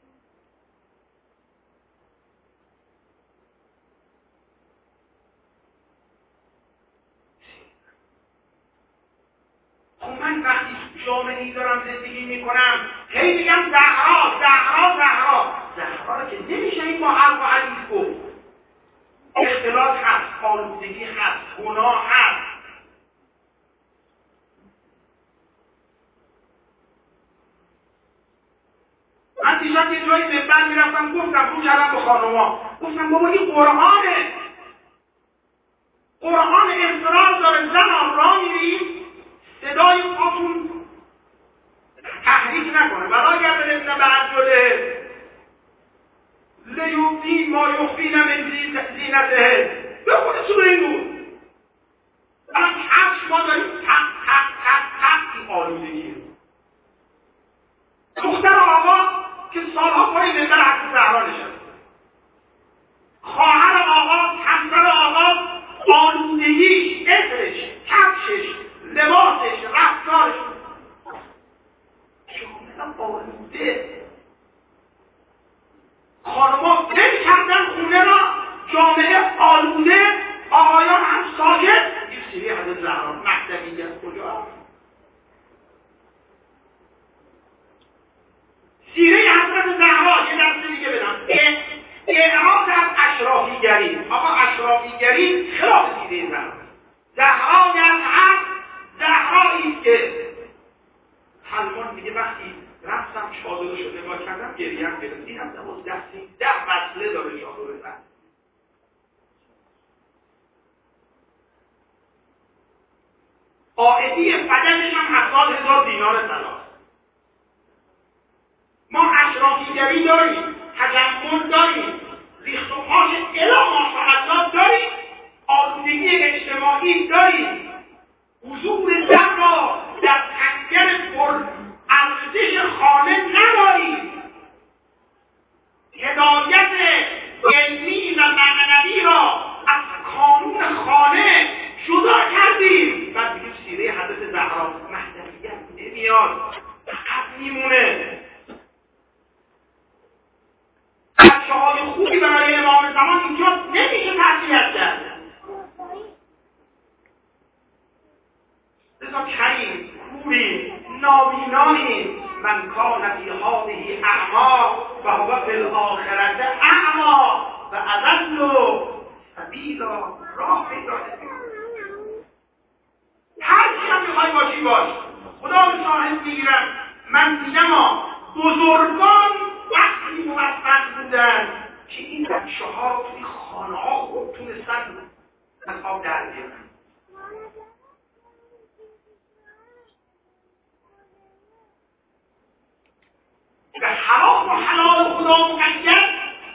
من وقتی جامعه‌ای دارم زندگی میکنم هی میگم زهرا زهرا زهرا زهرا رو که نمیشه این با حرف و حدیث گفت. اختلاط هست، آلودگی هست، گناه هست. من دیشب یه جایی منبر میرفتم، گفتم رو کردم به خانوما، گفتم بابا این قرآنه، قرآن اصرار داره زن راه میریم صدای پاتون تحریک نکنه ولا یضربن بارجلهن لیبدین ما یخفین من زینتهن. بخونه سوره نور. الان کفش ما داریم تق تق تق تق این آلودگی. دختر آقا که سالها پای منبر حضرت زهرا نشسته، خواهر آقا، همسر آقا، آلودگیش، عطرش، کفشش، لباسش، رفتارش شاملا آلوده. خانم‌ها دل کردن خونه را جامعه آلوده، آقایان هم ساکت. این سیره حضرت زهرا مکتبی از کجا؟ سیره حضرت زهرا یه درس دیگه بدم. اعراض از اشرافیگری. آقا اشرافیگری خلاف سیره زهرا. زهرا در حق زهرایی است که سلمان میگه وقتی رفتم چادرش رو نگاه کردم گریم گرفت. این هم دوازده سیزده وصله داره چادر زن. قاعدی بدنش هم هفتاد هزار دینار طلا. ما اشرافیگری داریم، تجمل داریم، ریخت و پاش الی ماشاءالله داریم، آلودگی اجتماعی داریم، حضور زن را در تنگر پر ارزش خانه نداریم، هدایت علمی و معنوی را از کانون خانه جدا کردیم. بعد میگیم سیره حضرت زهرا مهدویت نمیاد، فقط میمونه. بچه های خوبی برای امام زمان اینجا نمیشه تربیت کرد. لذا کریم، کوری، نابینایی، من کان فی هذه اعما و هو فی الاخرة اعما و اضل سبیلا. راه پیدا نمی‌کنی. هر چی هم میخوای باشی باش. خدا رو شاهد میگیرم، من دیدم بزرگان وقتی موفق بودن که این بچه ها رو توی خانه ها خوب تونستن از آب در بیارن. به حرام و حلال خدا مقید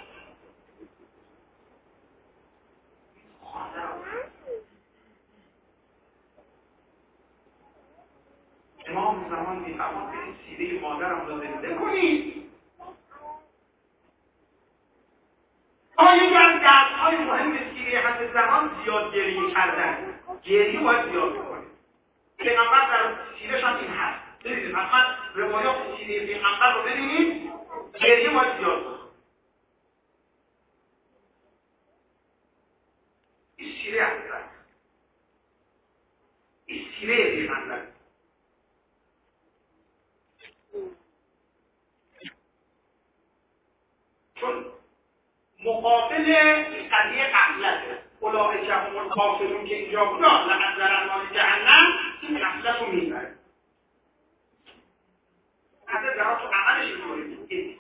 امام زمان میفرماد به این سیره مادرم رو زنده کنید. آیا یکی از درس‌های مهم سیره حضرت زمان زیاد گریه کردن. گریه باید زیاد بکنید. پیغمبر در سیره‌ش هم این هست. ببینید حتما روایات سیره پیغمبر رو ببینید، گریه باید زیاد بکنید. سیره هستن، این سیره پیغمبر. چون مقابل این قضیه غفلته، اولئک هم الکافرون که اینجا بودا لقد ذرأنا لجهنم، این غفلت رو میبره. حضرت در تو عملش اینطوری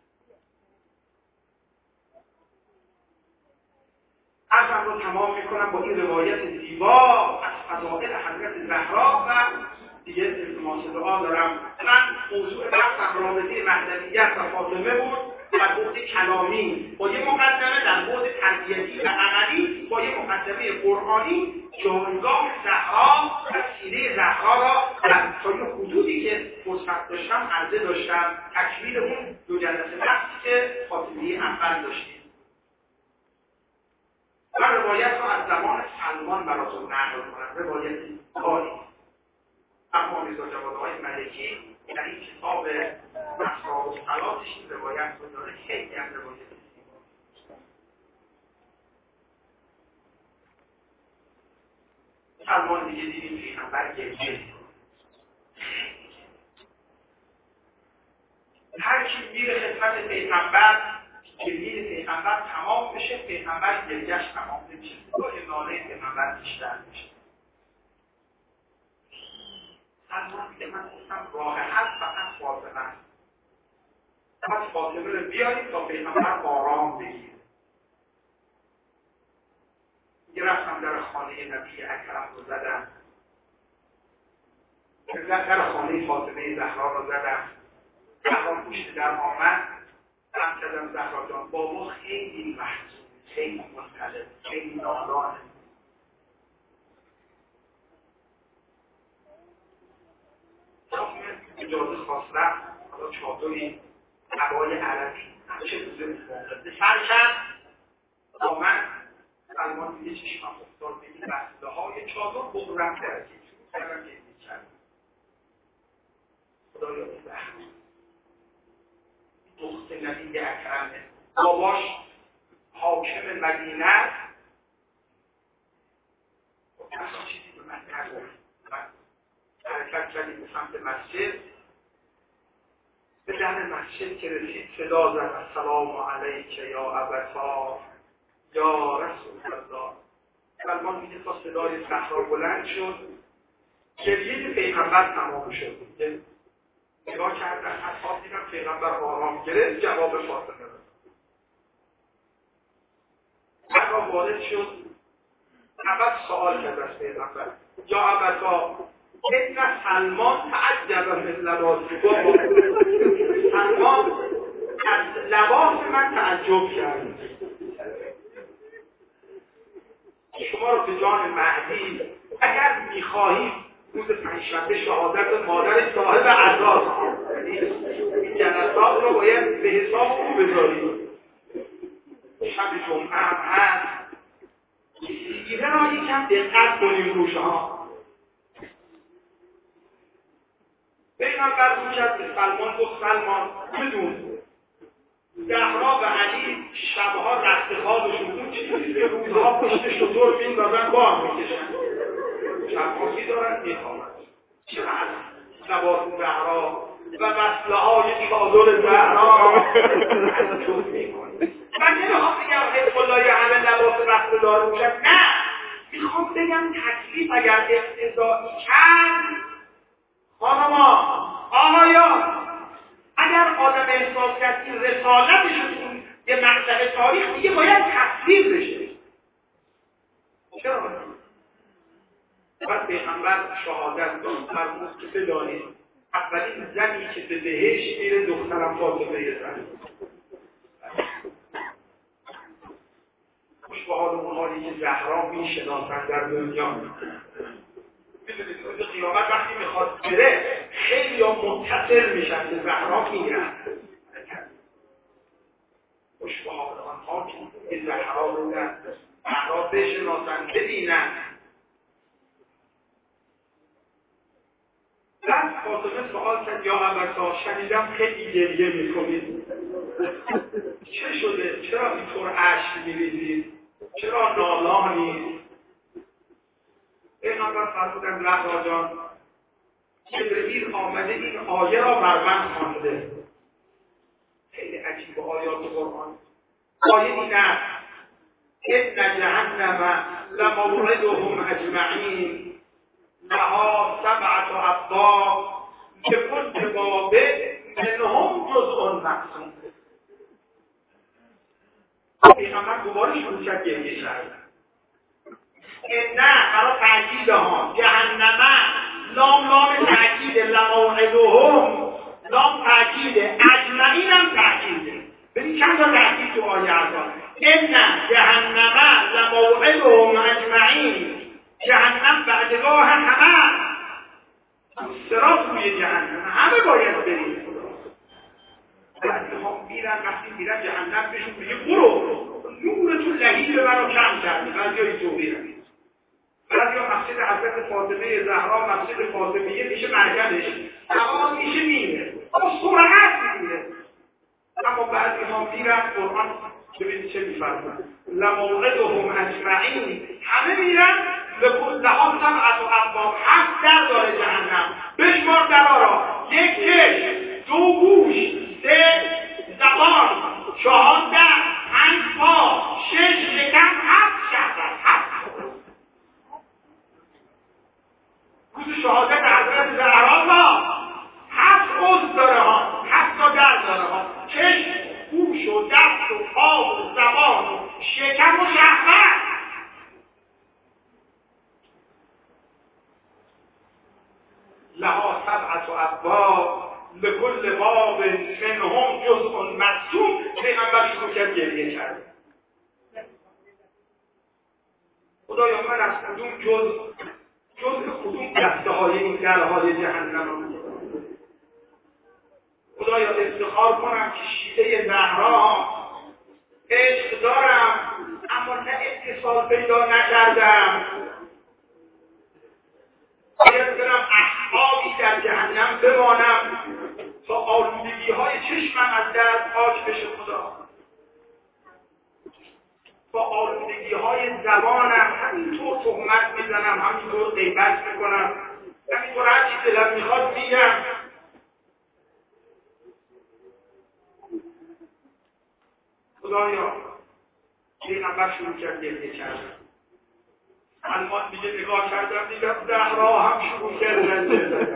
عرضم رو تمام میکنم با این روایت زیبا از فضائل حضرت زهرا و دیگه التماس دعا دارم. من موضوع بحثم رابطه مهدویت و فاطمه بود در بعد کلامی با یه مقدمه، در بعد تربیتی و عملی با یه مقدمه قرآنی جایگاه زهرا و سیره زهرا را در تا یه حدودی که فرصت داشتم عرضه داشتم. تکمیل اون دو جلسه بحثی که فاطمیه اول داشتیم. من روایت رو از زمان سلمان براتون نقل کنم، روایت کاری اما میزا جوادهای ملکی در این کتاب مسرار و صلاتش این روایت رو داره. خیلی هم روایت زیبا. سلمان دیگه دیدیم پیغمبر گریه هر کی میره خدمت پیغمبر گریه پیغمبر تمام بشه، پیغمبر گریه‌اش تمام نمیشه، گاهی ناله پیغمبر بیشتر میشه. سلمان میگه من گفتم راه حل فقط فاطمه است. فقط فاطمه رو بیارید تا پیغمبر آرام بگیره. یه رفتم در خانه نبی اکرم رو زدم، در خانه فاطمه زهرا رو زدم. زهرا پشت در آمد، هم کردم زهرا جان بابا خیلی محزون، خیلی مختلف، خیلی نالانه. اجازه خواست رفت، حالا چادری هوای عربی همچه روزه موقع سر کرد آمد. سلمان میگه چشمم افتاد به این بسته های چادر بغرم درکی شروع کردم که این کرد. خدایا بزرگ دخت نبی اکرمه، باباش حاکم مدینه است. اصلا چیزی به من نگفت. من حرکت کردیم به سمت مسجد. به در مسجد که رسید صدا زد السلام علیک یا ابتا یا رسول الله. سلمان میگه تا صدای زهرا بلند شد، گریه پیغمبر تمام شد. نگاه کردن اصحاب دیدم پیغمبر آرام گرفت، جواب فاطمه داد. اما وارد شد، اول سوال کرد از پیغمبر یا ابتا ان سلمان تعجب من لباسی. سلمان از لباس من تعجب کرد. شما رو به جان مهدی اگر میخواهید روز پنجشنبه شهادت مادر صاحب عزاز این جلسات رو باید به حساب او بذارید. شب جمعه هم هست، سیره را یکم دقت کنیم روش ها. پیغمبر رو کرد به سلمان گفت سلمان بدون زهرا و علی شبها رخت خوابشون اون چیزی که روزها پشت شطور میندازن بار میکشن، شبهاسی دارن میخوامن. چقدر لباس زهرا و مسئله های چادر زهرا تعجب میکنه. من نمیخوام بگم حزب الله همه لباس رخت دار میشن، نه، میخوام بگم تکلیف اگر اقتضایی کرد خانما آقایان، اگر آدم احساس کرد این رسالتشون یه مقطع تاریخ دیگه باید تصویر بشه. چرا؟ بعد پیغمبر شهادت داد فرمود که بدانید اولین زنی که به بهشت میره دخترم فاطمه زهرا. خوش به حال اون حالی که زهرا میشناسن در دنیا. میدونید روز قیامت وقتی میخواد بره خیلی ها متصل میشن که زهرا میرن. خوش به حال آنها که زهرا بودن، زهرا بشناسن، ببینن. بعد فاطمه سوال کرد یا ابتا شنیدم خیلی گریه میکنید، چه شده؟ چرا اینطور اشک میریزید؟ چرا نالانید؟ پیغمبر فرمودن زهرا جان جبرئیل آمده این آیه را بر من خوانده. خیلی عجیب آیات قرآن. آیه این است ان جهنم لموعدهم اجمعین لها سبعة ابواب لكل باب منهم جزء مقسوم. پیغمبر دوباره شروع کرد گریه کردن. نه برای تأکید ها جهنم لام لام تأکید لموعدهم لام تأکید اجمعین هم تأکیده. ببین چند تا تأکید تو آیه هست. ان جهنم لموعدهم اجمعین جهنم بعدگاه همه صراط روی جهنم همه باید بریم. بعد ها میرن وقتی میرن جهنم بهشون میگه برو نور تو لهیب منو کم کردی. بعضی های تو میرن بعضی ها مسجد حضرت فاطمه زهرا مسجد فاطمیه میشه مرکزش تمام میشه میره اما سرعت میره. اما بعضی ها میرن قرآن ببینید چه میفرمون لموعدهم اجمعین همه میرن لها سبعة ابواب هفت در داره جهنم. بشمار درها را یک چشم دو گوش سه زبان چهار دست پنج پا شش شکم هفت شهر هفت روز شهادت حضرت زهرا را هفت عضو داره ها هفت تا در داره ها چشم گوش و دست و پا و زبان و شکم و شهوت. لها سبعة ابواب لكل باب منهم جزء مقسوم. پیغمبر شروع کرد گریه کرد. خدایا من از کدوم جز جز کدوم دسته های این درهای جهنم خدایا افتخار کنم که شیده زهرا عشق دارم اما نه اتصال پیدا نکردم. باید برم اصحابی در جهنم بمانم تا آلودگی های چشمم از درد پاک بشه خدا. با آلودگی های زبانم همینطور تهمت میزنم همینطور غیبت میکنم همینطور هر چی دلم میخواد میگم. خدایا پیغمبر شروع کرد گریه کردن. الان دیگه نگاه کردم دیگه زهرا هم شروع کردن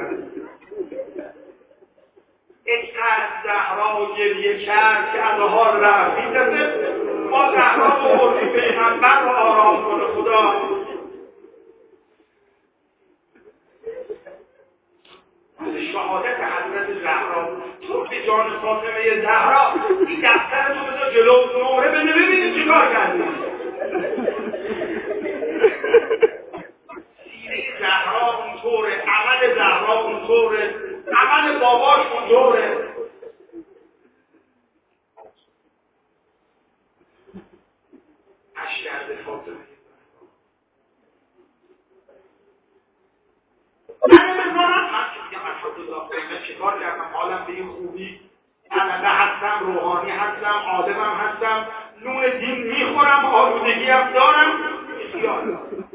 اینقدر زهرا گریه کرد که الهار رفت این دفعه ما زهرا بردی پیغمبر رو آرام کنه خدا. شهادت حضرت زهرا تو به جان فاطمه زهرا این دفتر تو بذار جلو نمره بده ببینید چی کار کردی. سیره زهرا اونطوره عمل زهرا اونطوره عمل باباش اونطوره. اشترد فاطمه من بزنم من که میگم الحمدلله من چکار کردم حالم به این خوبی علمه هستم روحانی هستم آدمم هستم نون دین میخورم آلودگی هم دارم بسیار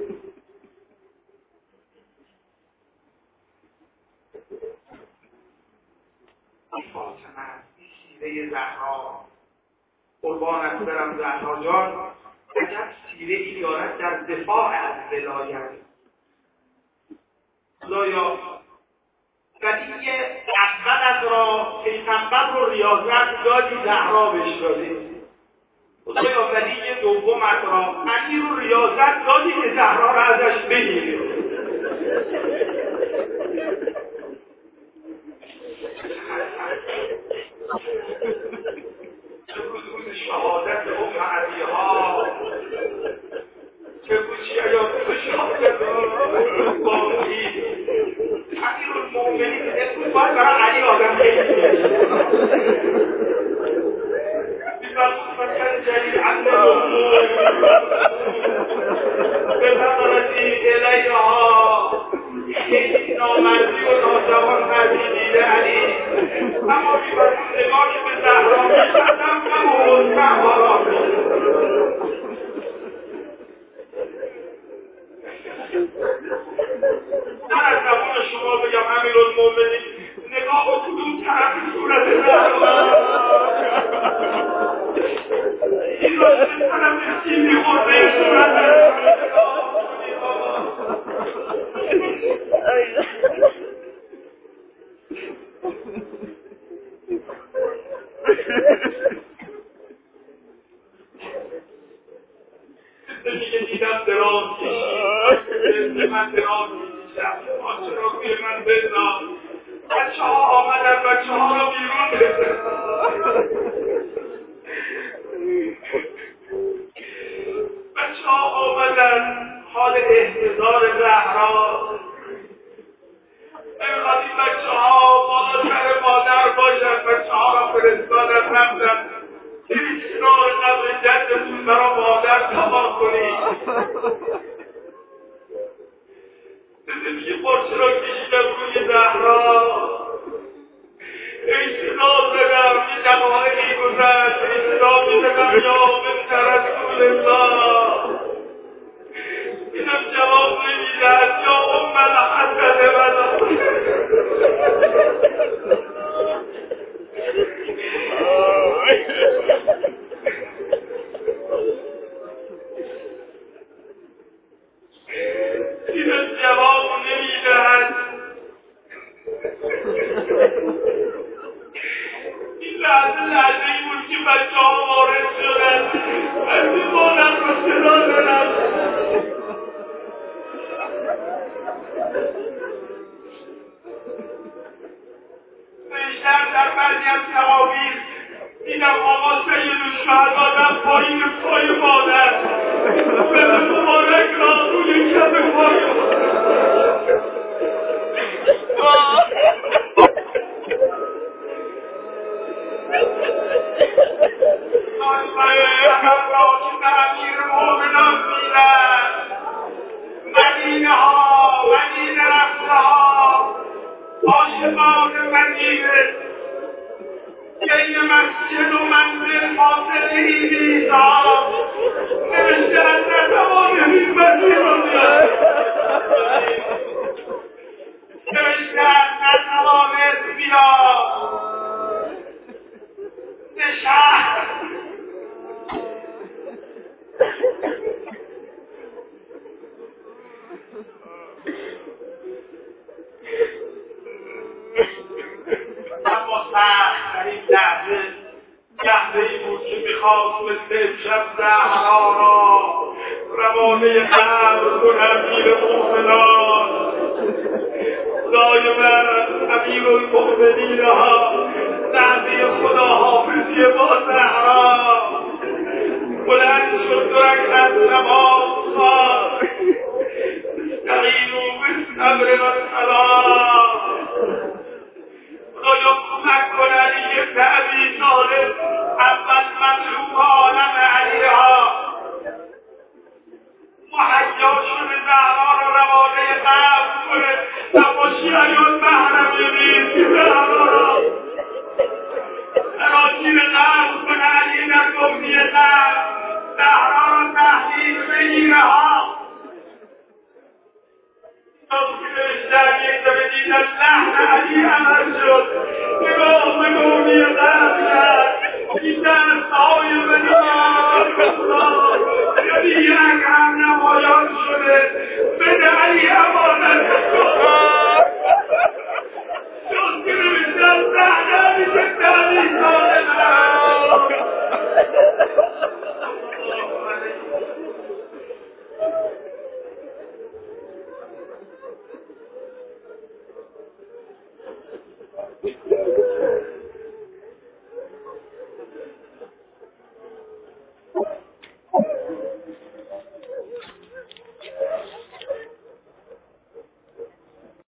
فاطمه این سیره زهرا قربانت برم زهرا جان عجب سیره ای دارد در دفاع از ولایت. خدایا ولی اول از را پیغمبر رو ریاضت دادی زهرا بهش دادی. خدایا ولی دومت را علی رو ریاضت دادی که زهرا را ازش بگیری. چه روز شهادت ام علیها چه کوچی ایات شهادت باقی امیر المؤمنین اسم باید برای علی آدم خیلی بیزار فتر جلیل عمد الامور به نظرتی الیها خیلی نامردی و ناجوان مردی دیده علی اما بیبرون نگاه که به زهرا میشدم نمون نمارا امیرالمومنین نگاه و کدوم طرف صورت زهرا این را چه طرف چیزی خورده صورت نگاه کنید بابا میگه دیدم دراز کشید من دراز کشیدم آنچه را روی من بزن بچه ها آمدن بچه ها را بیرون بزن بچه ها آمدن حال احتضار زهرا نمیخواد این بچه ها بالاتر مادر باشن بچه ها را فرستادن رفتن ایسرار قبل جدتون برا مادر تمام کنید زندگی قرچه را کشیدم روی زهرا ایسرار زدم یه جماعه میگذد ایسرار میزدم یا بمتر رسول الله اینم جواب نمیدهد یا ام الحسن بنا اینم جواب نمیدهد این لحظه لحظه ای بود که بچه ها وارد شدن از این مادر رو صدا دارن بیشتر در بعضی از تصاویر دیدم آقا سید الشهدا در پایین پای مادر به مبارک را روی کف پای هم را که در امیر مومنان میرن مدینه ها مدینه رفته ها عاشقان مدینه بین مسجد و منزل فاصله ای بیزار نوشتن نتوانه این مسجد رو بیاد نوشتن نتوانه بیاد به شهر اما سخت در این لحظه لحظه ای بود که میخواست مثل امشب زهرا را روانه قبر کنم امیر المؤمنان خدای من امیر المؤمنین ها لحظه خداحافظی با زهرا بلند شد دو رکعت نماز خواند استعینوا بالصبر والصلاة خدایا کمک کن علی ابن ابی طالب اول مطلوب عالم علیها مهیا شده زهرا را روانه قبر کنه اما شیعیان محرمی نیست که زهرا را سراسیر قبر کنه علی در گفتی قبر زهرا را تحلیل بگیره ها در یک دفعه دیدن لحن علی عمل شد نگاه به گونی قبر کرد دیدن سای مدینه یعنی یک هم نمایان شده بده علی امانت چون که نمیشتن لحن علی که تعلیل داده